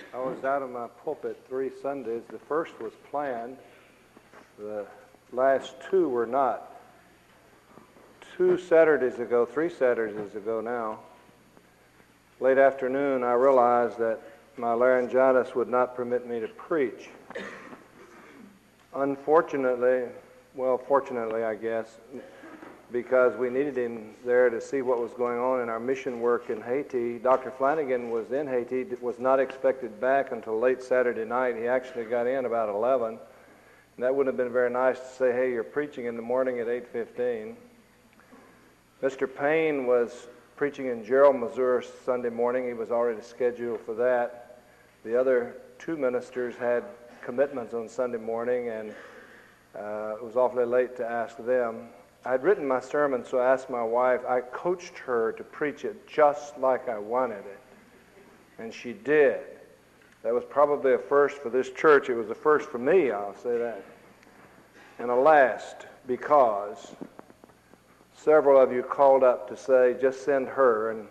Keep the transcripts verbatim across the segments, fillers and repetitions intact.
I was out of my pulpit three Sundays. The first was planned. The last two were not. Two Saturdays ago, three Saturdays ago now, late afternoon, I realized that my laryngitis would not permit me to preach. Unfortunately, well, fortunately, I guess, because we needed him there to see what was going on in our mission work in Haiti. Doctor Flanagan was in Haiti, was not expected back until late Saturday night. He actually got in about eleven. And that wouldn't have been very nice to say, hey, you're preaching in the morning at eight fifteen. Mister Payne was preaching in Gerald, Missouri Sunday morning. He was already scheduled for that. The other two ministers had commitments on Sunday morning, and uh, it was awfully late to ask them. I'd written my sermon, so I asked my wife. I coached her to preach it just like I wanted it, and she did. That was probably a first for this church. It was a first for me, I'll say that. And a last, because several of you called up to say, just send her, and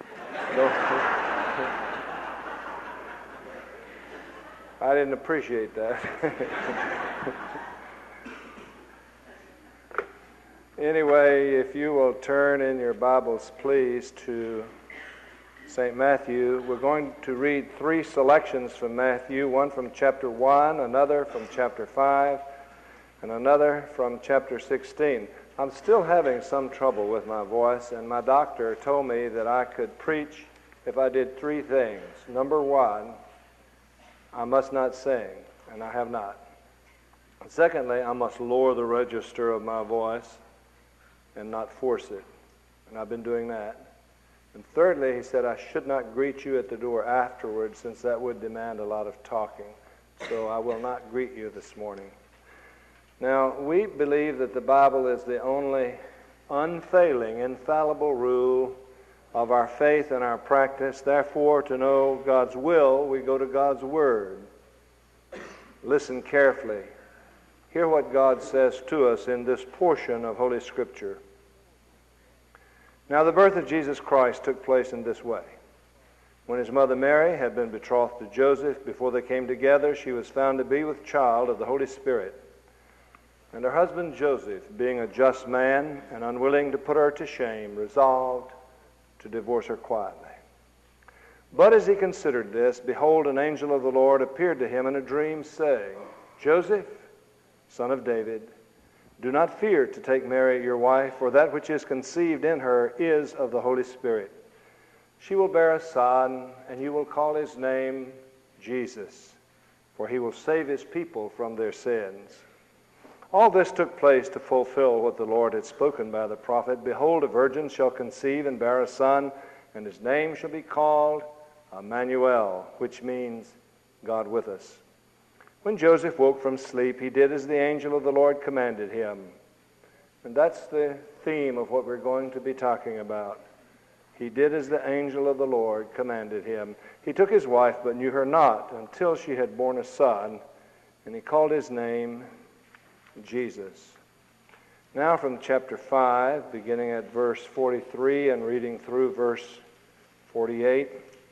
I didn't appreciate that. Anyway, if you will turn in your Bibles, please, to Saint Matthew. We're going to read three selections from Matthew, one from chapter one, another from chapter five, and another from chapter sixteen. I'm still having some trouble with my voice, and my doctor told me that I could preach if I did three things. Number one, I must not sing, and I have not. Secondly, I must lower the register of my voice and not force it, and I've been doing that. And thirdly, he said I should not greet you at the door afterwards, since that would demand a lot of talking. So I will not greet you this morning. Now, we believe that the Bible is the only unfailing, infallible rule of our faith and our practice. Therefore, to know God's will, we go to God's Word. Listen carefully. Hear what God says to us in this portion of Holy Scripture. Now, the birth of Jesus Christ took place in this way. When his mother Mary had been betrothed to Joseph, before they came together, she was found to be with child of the Holy Spirit. And her husband Joseph, being a just man and unwilling to put her to shame, resolved to divorce her quietly. But as he considered this, behold, an angel of the Lord appeared to him in a dream, saying, Joseph, son of David, do not fear to take Mary your wife, for that which is conceived in her is of the Holy Spirit. She will bear a son, and you will call his name Jesus, for he will save his people from their sins. All this took place to fulfill what the Lord had spoken by the prophet. Behold, a virgin shall conceive and bear a son, and his name shall be called Emmanuel, which means God with us. When Joseph woke from sleep, he did as the angel of the Lord commanded him. And that's the theme of what we're going to be talking about. He did as the angel of the Lord commanded him. He took his wife, but knew her not until she had borne a son, and he called his name Jesus. Now from chapter five, beginning at verse forty-three and reading through verse forty-eight.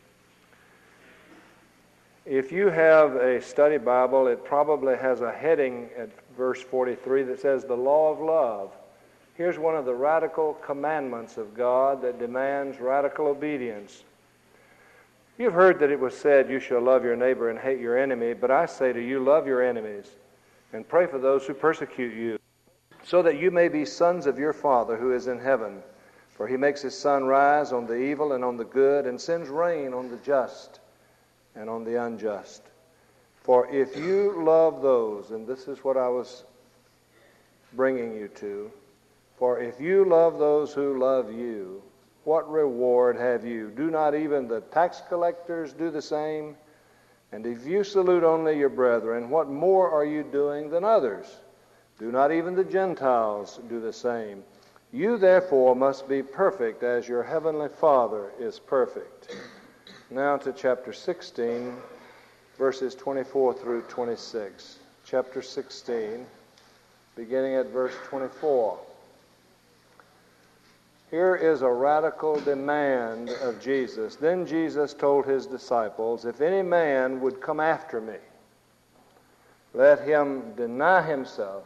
If you have a study Bible, it probably has a heading at verse forty-three that says the law of love. Here's one of the radical commandments of God that demands radical obedience. You've heard that it was said, you shall love your neighbor and hate your enemy, but I say to you, love your enemies and pray for those who persecute you, so that you may be sons of your Father who is in heaven. For he makes his sun rise on the evil and on the good, and sends rain on the just and on the unjust. For if you love those, and this is what I was bringing you to, for if you love those who love you, what reward have you? Do not even the tax collectors do the same? And if you salute only your brethren, what more are you doing than others? Do not even the Gentiles do the same? You therefore must be perfect as your heavenly Father is perfect. Now to chapter sixteen, verses twenty-four through twenty-six. Chapter sixteen, beginning at verse twenty-four. Here is a radical demand of Jesus. Then Jesus told his disciples, if any man would come after me, let him deny himself.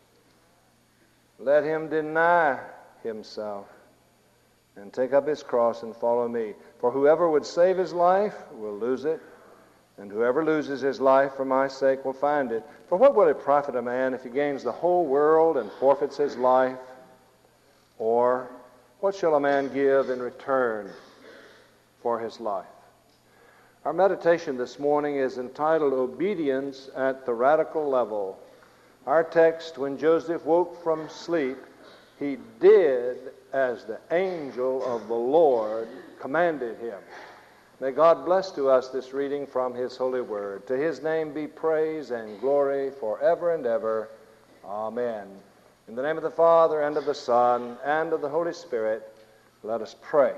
Let him deny himself and take up his cross and follow me. For whoever would save his life will lose it, and whoever loses his life for my sake will find it. For what will it profit a man if he gains the whole world and forfeits his life? Or what shall a man give in return for his life? Our meditation this morning is entitled Obedience at the Radical Level. Our text, when Joseph woke from sleep, he did as the angel of the Lord commanded him. May God bless to us this reading from his holy word. To his name be praise and glory forever and ever. Amen. In the name of the Father, and of the Son, and of the Holy Spirit, let us pray.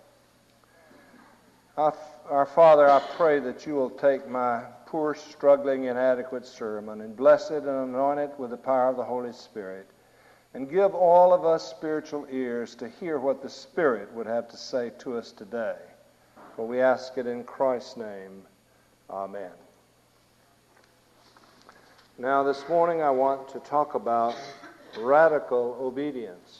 Our, our Father, I pray that you will take my poor, struggling, inadequate sermon and bless it and anoint it with the power of the Holy Spirit, and give all of us spiritual ears to hear what the Spirit would have to say to us today. For we ask it in Christ's name. Amen. Now, this morning I want to talk about radical obedience.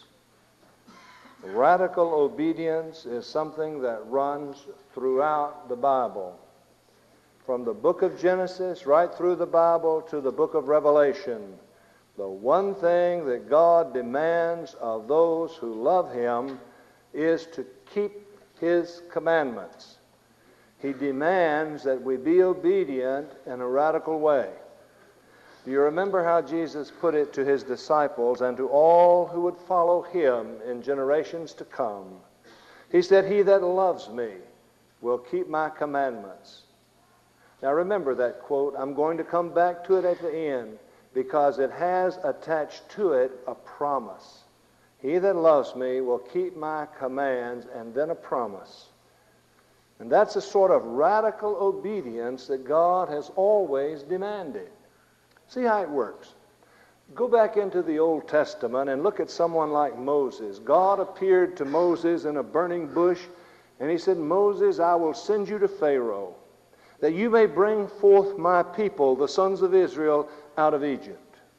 Radical obedience is something that runs throughout the Bible. From the book of Genesis right through the Bible to the book of Revelation, the one thing that God demands of those who love him is to keep his commandments. He demands that we be obedient in a radical way. Do you remember how Jesus put it to his disciples and to all who would follow him in generations to come? He said, he that loves me will keep my commandments. Now remember that quote. I'm going to come back to it at the end because it has attached to it a promise. He that loves me will keep my commands, and then a promise. And that's a sort of radical obedience that God has always demanded. See how it works. Go back into the Old Testament and look at someone like Moses. God appeared to Moses in a burning bush, and he said, Moses, I will send you to Pharaoh, that you may bring forth my people, the sons of Israel, out of Egypt.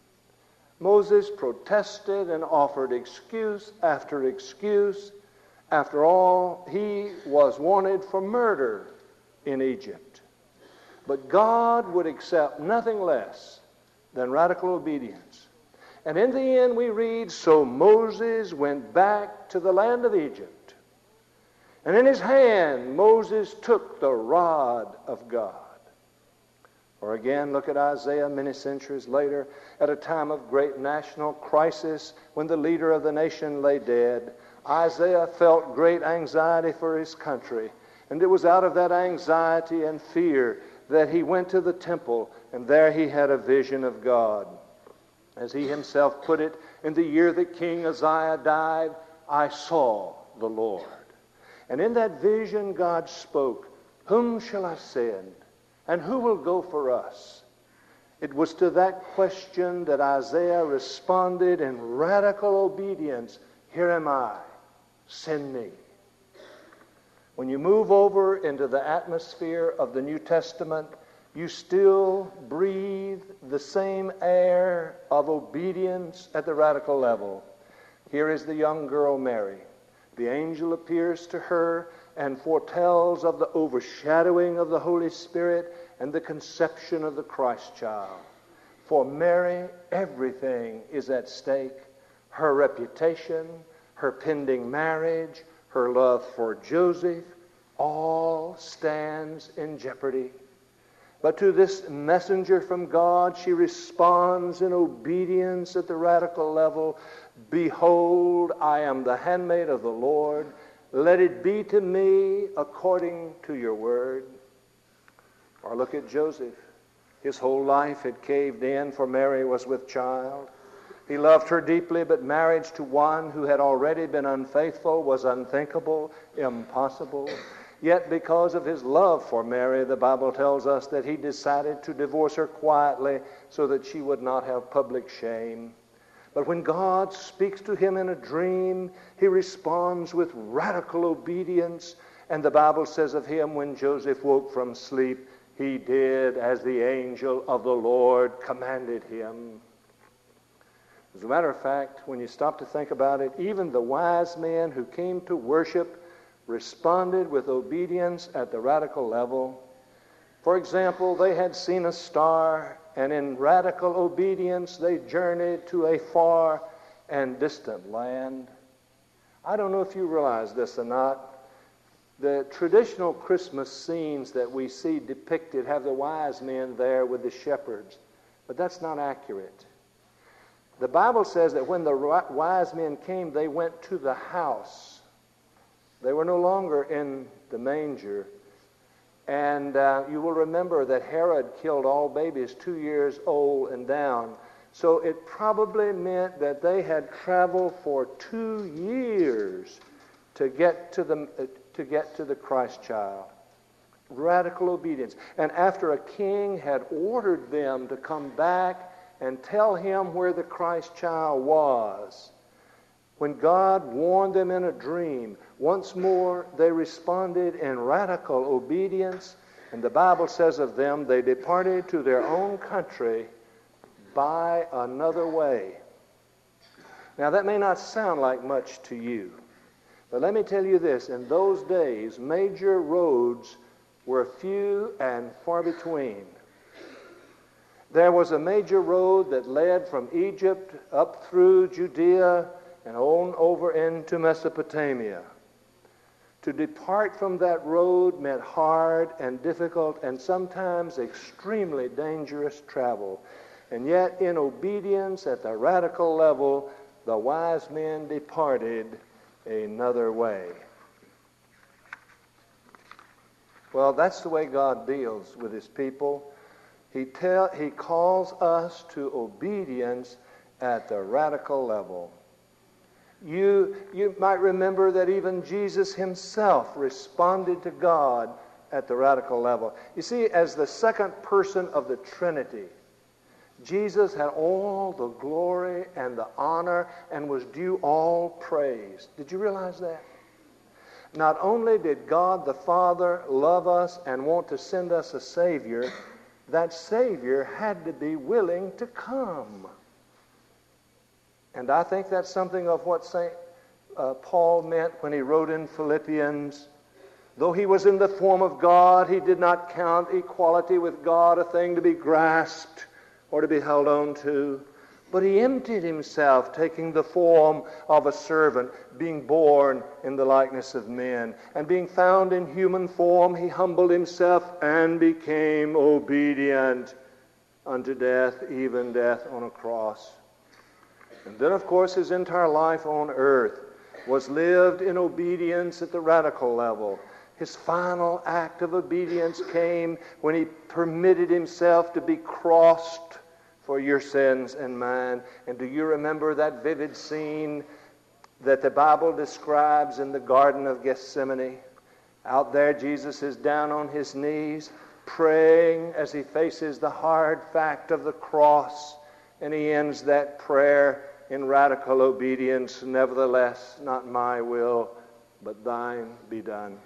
Moses protested and offered excuse after excuse. After all, he was wanted for murder in Egypt. But God would accept nothing less than radical obedience. And in the end we read, so Moses went back to the land of Egypt. And in his hand Moses took the rod of God. Or again, look at Isaiah many centuries later, at a time of great national crisis when the leader of the nation lay dead. Isaiah felt great anxiety for his country, and it was out of that anxiety and fear that he went to the temple, and there he had a vision of God. As he himself put it, in the year that King Uzziah died, I saw the Lord. And in that vision God spoke, whom shall I send? And who will go for us? It was to that question that Isaiah responded in radical obedience. Here am I, send me. When you move over into the atmosphere of the New Testament, you still breathe the same air of obedience at the radical level. Here is the young girl Mary. The angel appears to her and foretells of the overshadowing of the Holy Spirit and the conception of the Christ child. For Mary, everything is at stake. Her reputation, her pending marriage, her love for Joseph, all stands in jeopardy. But to this messenger from God, she responds in obedience at the radical level. Behold, I am the handmaid of the Lord. Let it be to me according to your word. Or look at Joseph. His whole life had caved in, for Mary was with child. He loved her deeply, but marriage to one who had already been unfaithful was unthinkable, impossible. Yet because of his love for Mary, the Bible tells us that he decided to divorce her quietly so that she would not have public shame. But when God speaks to him in a dream, he responds with radical obedience. And the Bible says of him, when Joseph woke from sleep, he did as the angel of the Lord commanded him. As a matter of fact, when you stop to think about it, even the wise men who came to worship responded with obedience at the radical level. For example, they had seen a star, and in radical obedience they journeyed to a far and distant land. I don't know if you realize this or not. The traditional Christmas scenes that we see depicted have the wise men there with the shepherds, but that's not accurate. The Bible says that when the wise men came, they went to the house. They were no longer in the manger. And uh, you will remember that Herod killed all babies two years old and down. So it probably meant that they had traveled for two years to get to the, uh, to get to the Christ child. Radical obedience. And after a king had ordered them to come back and tell him where the Christ child was, when God warned them in a dream, once more they responded in radical obedience, and the Bible says of them, they departed to their own country by another way. Now that may not sound like much to you, but let me tell you this, in those days, major roads were few and far between. There was a major road that led from Egypt up through Judea and on over into Mesopotamia. To depart from that road meant hard and difficult and sometimes extremely dangerous travel. And yet, in obedience at the radical level, the wise men departed another way. Well, that's the way God deals with his people. He, tell, he calls us to obedience at the radical level. You, you might remember that even Jesus himself responded to God at the radical level. You see, as the second person of the Trinity, Jesus had all the glory and the honor and was due all praise. Did you realize that? Not only did God the Father love us and want to send us a Savior, that Savior had to be willing to come. And I think that's something of what Saint Uh, Paul meant when he wrote in Philippians, though he was in the form of God, he did not count equality with God a thing to be grasped or to be held on to, but he emptied himself, taking the form of a servant, being born in the likeness of men. And being found in human form, he humbled himself and became obedient unto death, even death on a cross. And then, of course, his entire life on earth was lived in obedience at the radical level. His final act of obedience came when he permitted himself to be crossed for your sins and mine. And do you remember that vivid scene that the Bible describes in the Garden of Gethsemane? Out there, Jesus is down on his knees, praying as he faces the hard fact of the cross. And he ends that prayer in radical obedience, nevertheless, not my will, but thine be done.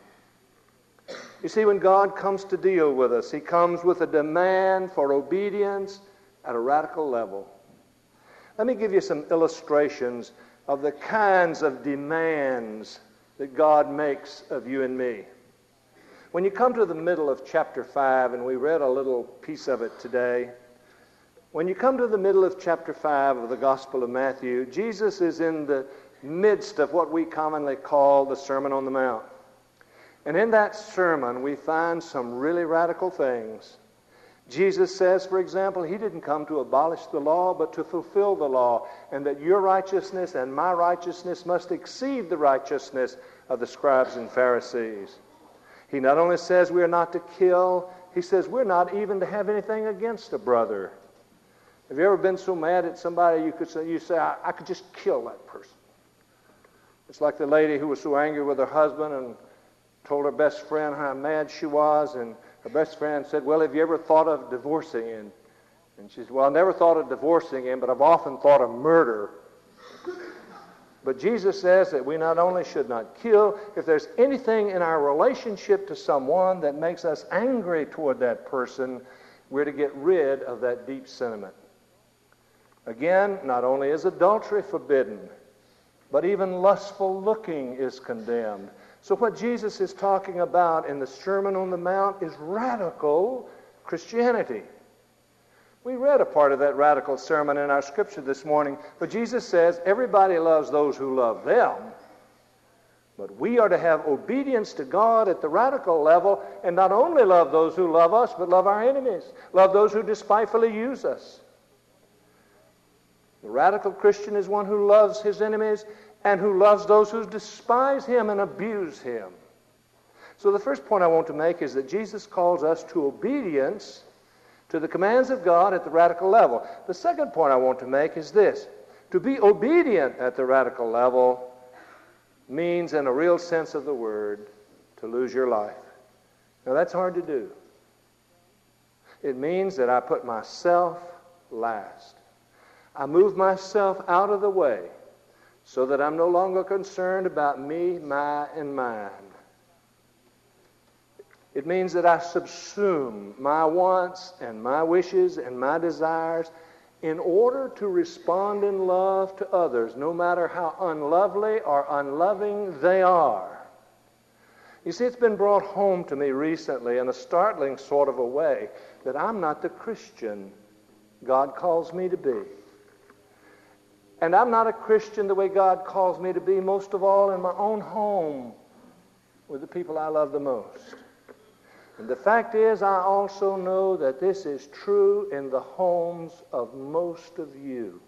You see, when God comes to deal with us, he comes with a demand for obedience at a radical level. Let me give you some illustrations of the kinds of demands that God makes of you and me. When you come to the middle of chapter five, and we read a little piece of it today, when you come to the middle of chapter five of the Gospel of Matthew, Jesus is in the midst of what we commonly call the Sermon on the Mount. And in that sermon, we find some really radical things. Jesus says, for example, he didn't come to abolish the law, but to fulfill the law, and that your righteousness and my righteousness must exceed the righteousness of the scribes and Pharisees. He not only says we are not to kill, he says we're not even to have anything against a brother. Have you ever been so mad at somebody you could say, you say, I, I could just kill that person? It's like the lady who was so angry with her husband and told her best friend how mad she was, and her best friend said, well, have you ever thought of divorcing him? And she said, well, I never thought of divorcing him, but I've often thought of murder. But Jesus says that we not only should not kill, if there's anything in our relationship to someone that makes us angry toward that person, we're to get rid of that deep sentiment. Again, not only is adultery forbidden, but even lustful looking is condemned. So what Jesus is talking about in the Sermon on the Mount is radical Christianity. We read a part of that radical sermon in our scripture this morning, but Jesus says everybody loves those who love them. But we are to have obedience to God at the radical level and not only love those who love us, but love our enemies, love those who despitefully use us. The radical Christian is one who loves his enemies and who loves those who despise him and abuse him. So the first point I want to make is that Jesus calls us to obedience to the commands of God at the radical level. The second point I want to make is this. To be obedient at the radical level means, in a real sense of the word, to lose your life. Now that's hard to do. It means that I put myself last. I move myself out of the way so that I'm no longer concerned about me, my, and mine. It means that I subsume my wants and my wishes and my desires in order to respond in love to others, no matter how unlovely or unloving they are. You see, it's been brought home to me recently in a startling sort of a way that I'm not the Christian God calls me to be. And I'm not a Christian the way God calls me to be, most of all in my own home with the people I love the most. And the fact is, I also know that this is true in the homes of most of you.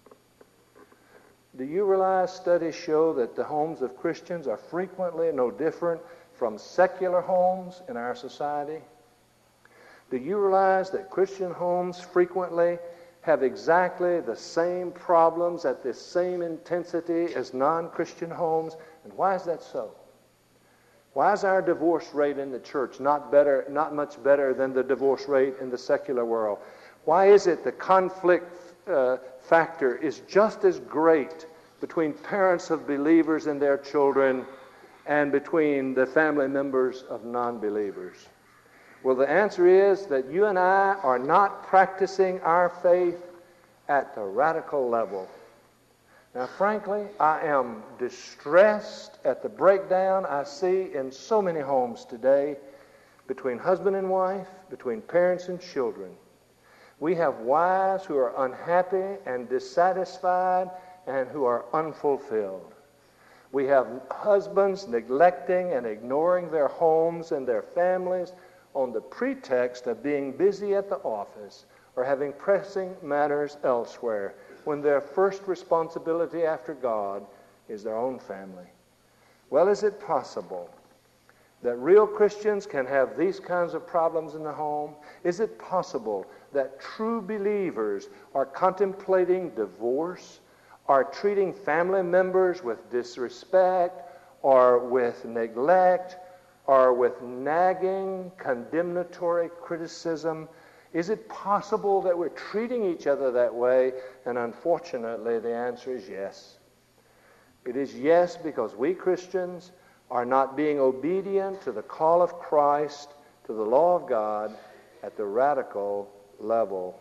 Do you realize studies show that the homes of Christians are frequently no different from secular homes in our society? Do you realize that Christian homes frequently have exactly the same problems at the same intensity as non-Christian homes? And why is that so? Why is our divorce rate in the church not better, not much better than the divorce rate in the secular world? Why is it the conflict uh, factor is just as great between parents of believers and their children and between the family members of non-believers? Well, the answer is that you and I are not practicing our faith at the radical level. Now, frankly, I am distressed at the breakdown I see in so many homes today between husband and wife, between parents and children. We have wives who are unhappy and dissatisfied and who are unfulfilled. We have husbands neglecting and ignoring their homes and their families on the pretext of being busy at the office or having pressing matters elsewhere, when their first responsibility after God is their own family. Well, is it possible that real Christians can have these kinds of problems in the home? Is it possible that true believers are contemplating divorce, are treating family members with disrespect or with neglect or with nagging, condemnatory criticism? Is it possible that we're treating each other that way? And unfortunately, the answer is yes. It is yes, because we Christians are not being obedient to the call of Christ, to the law of God, at the radical level.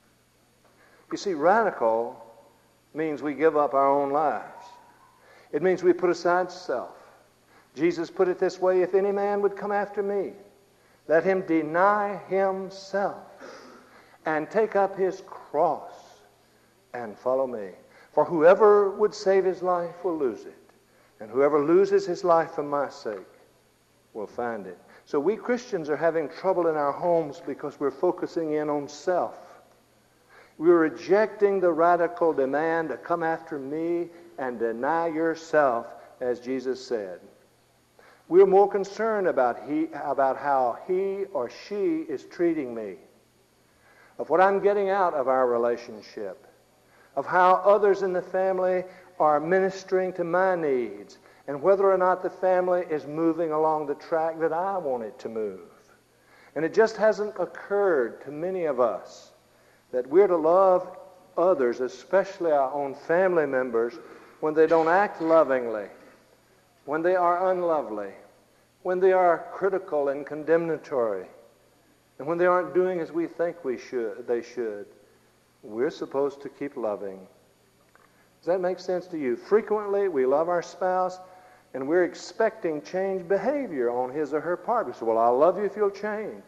You see, radical means we give up our own lives. It means we put aside self. Jesus put it this way: if any man would come after me, let him deny himself and take up his cross and follow me. For whoever would save his life will lose it, and whoever loses his life for my sake will find it. So we Christians are having trouble in our homes because we're focusing in on self. We're rejecting the radical demand to come after me and deny yourself, as Jesus said. We're more concerned about he, about how he or she is treating me, of what I'm getting out of our relationship, of how others in the family are ministering to my needs, and whether or not the family is moving along the track that I want it to move. And it just hasn't occurred to many of us that we're to love others, especially our own family members, when they don't act lovingly, when they are unlovely, when they are critical and condemnatory, and when they aren't doing as we think we should, they should, we're supposed to keep loving. Does that make sense to you? Frequently, we love our spouse, and we're expecting changed behavior on his or her part. We say, well, I'll love you if you'll change.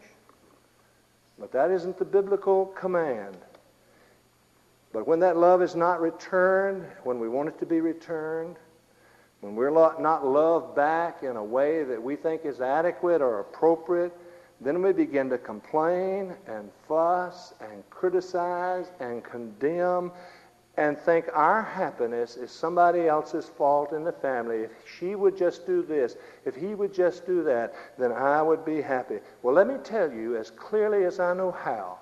But that isn't the biblical command. But when that love is not returned, when we want it to be returned, when we're not loved back in a way that we think is adequate or appropriate, then we begin to complain and fuss and criticize and condemn and think our happiness is somebody else's fault in the family. If she would just do this, if he would just do that, then I would be happy. Well, let me tell you as clearly as I know how,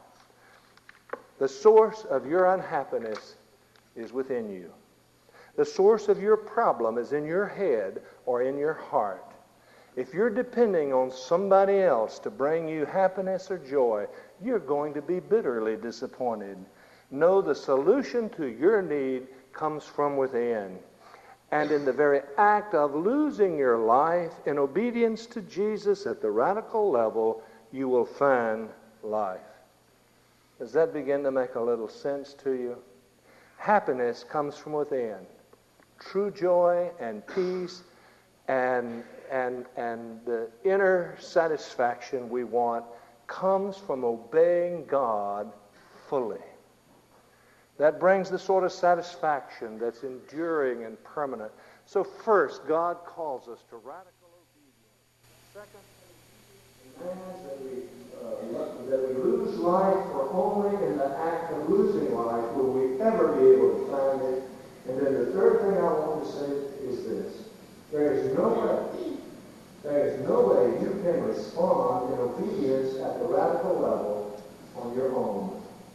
the source of your unhappiness is within you. The source of your problem is in your head or in your heart. If you're depending on somebody else to bring you happiness or joy, you're going to be bitterly disappointed. No, the solution to your need comes from within. And in the very act of losing your life in obedience to Jesus at the radical level, you will find life. Does that begin to make a little sense to you? Happiness comes from within. True joy and peace and, and, and the inner satisfaction we want comes from obeying God fully. That brings the sort of satisfaction that's enduring and permanent. So first, God calls us to radical obedience. Second, demands that we, uh, that we lose life, for only in the act of losing life will we ever be able to find it. And then the third thing I want to say is this. There is no way, there is no way you can respond in obedience at the radical level on your own.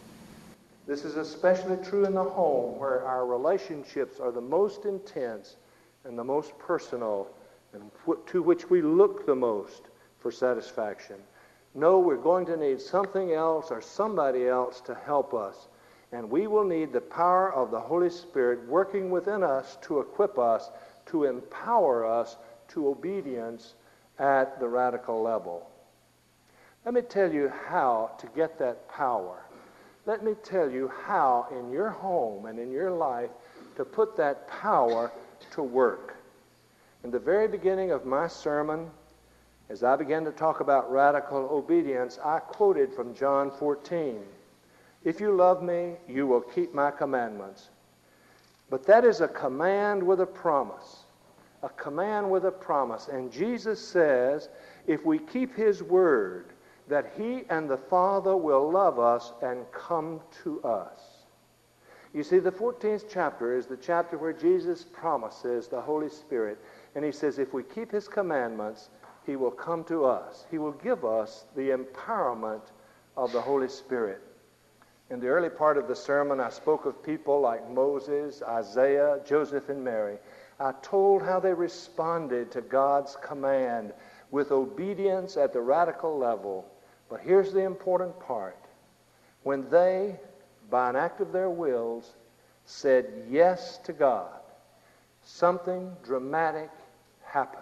This is especially true in the home, where our relationships are the most intense and the most personal, and to which we look the most for satisfaction. No, we're going to need something else or somebody else to help us. And we will need the power of the Holy Spirit working within us to equip us, to empower us to obedience at the radical level. Let me tell you how to get that power. Let me tell you how in your home and in your life to put that power to work. In the very beginning of my sermon, as I began to talk about radical obedience, I quoted from John fourteen. If you love me, you will keep my commandments. But that is a command with a promise. A command with a promise. And Jesus says, if we keep his word, that he and the Father will love us and come to us. You see, the fourteenth chapter is the chapter where Jesus promises the Holy Spirit. And he says, if we keep his commandments, he will come to us. He will give us the empowerment of the Holy Spirit. In the early part of the sermon, I spoke of people like Moses, Isaiah, Joseph, and Mary. I told how they responded to God's command with obedience at the radical level. But here's the important part. When they, by an act of their wills, said yes to God, something dramatic happened.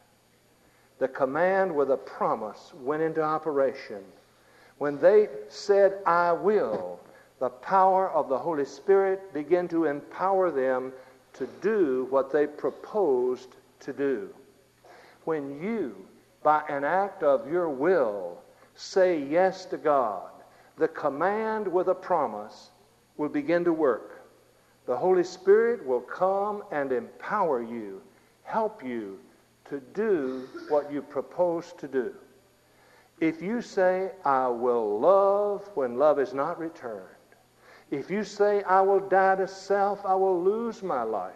The command with a promise went into operation. When they said, I will, the power of the Holy Spirit began to empower them to do what they proposed to do. When you, by an act of your will, say yes to God, the command with a promise will begin to work. The Holy Spirit will come and empower you, help you to do what you propose to do. If you say, I will love when love is not returned, if you say, I will die to self, I will lose my life,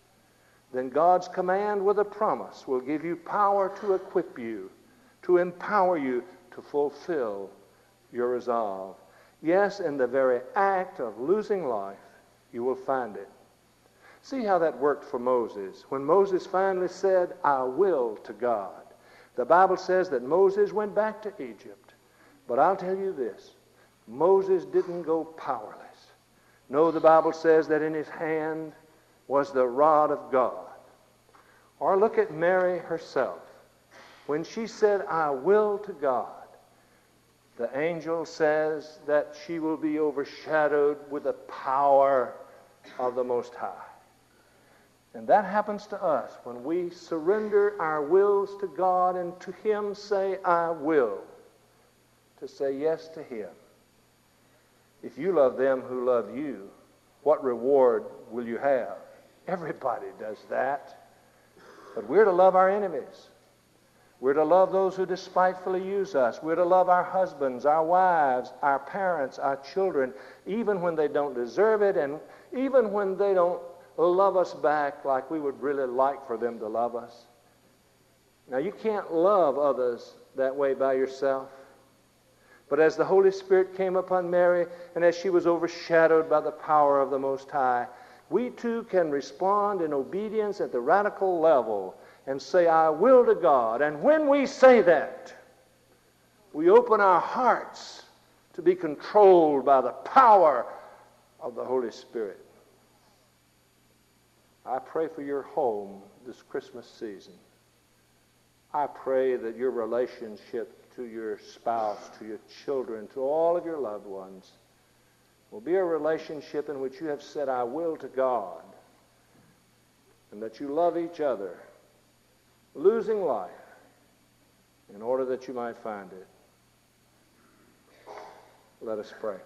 then God's command with a promise will give you power to equip you, to empower you to fulfill your resolve. Yes, in the very act of losing life, you will find it. See how that worked for Moses. When Moses finally said, I will to God, the Bible says that Moses went back to Egypt. But I'll tell you this, Moses didn't go powerless. No, the Bible says that in his hand was the rod of God. Or look at Mary herself. When she said, I will to God, the angel says that she will be overshadowed with the power of the Most High. And that happens to us when we surrender our wills to God and to Him say, I will. To say yes to Him. If you love them who love you, what reward will you have? Everybody does that. But we're to love our enemies. We're to love those who despitefully use us. We're to love our husbands, our wives, our parents, our children, even when they don't deserve it and even when they don't love us back like we would really like for them to love us. Now, you can't love others that way by yourself. But as the Holy Spirit came upon Mary and as she was overshadowed by the power of the Most High, we too can respond in obedience at the radical level and say, I will to God. And when we say that, we open our hearts to be controlled by the power of the Holy Spirit. I pray for your home this Christmas season. I pray that your relationship to your spouse, to your children, to all of your loved ones will be a relationship in which you have said, I will to God, and that you love each other, losing life in order that you might find it. Let us pray.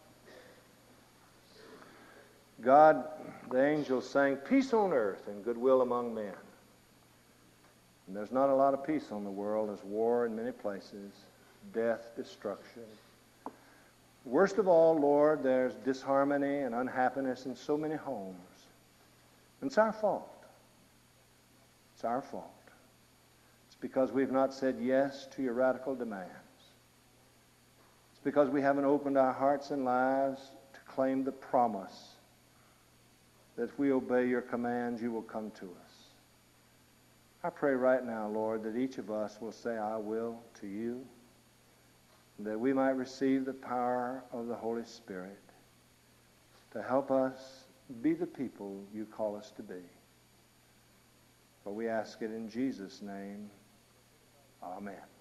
God, the angels sang, peace on earth and goodwill among men. And there's not a lot of peace on the world. There's war in many places, death, destruction. Worst of all, Lord, there's disharmony and unhappiness in so many homes. And it's our fault. It's our fault. It's because we've not said yes to your radical demands. It's because we haven't opened our hearts and lives to claim the promise that if we obey your commands, you will come to us. I pray right now, Lord, that each of us will say, I will to you, that we might receive the power of the Holy Spirit to help us be the people you call us to be. For we ask it in Jesus' name. Amen.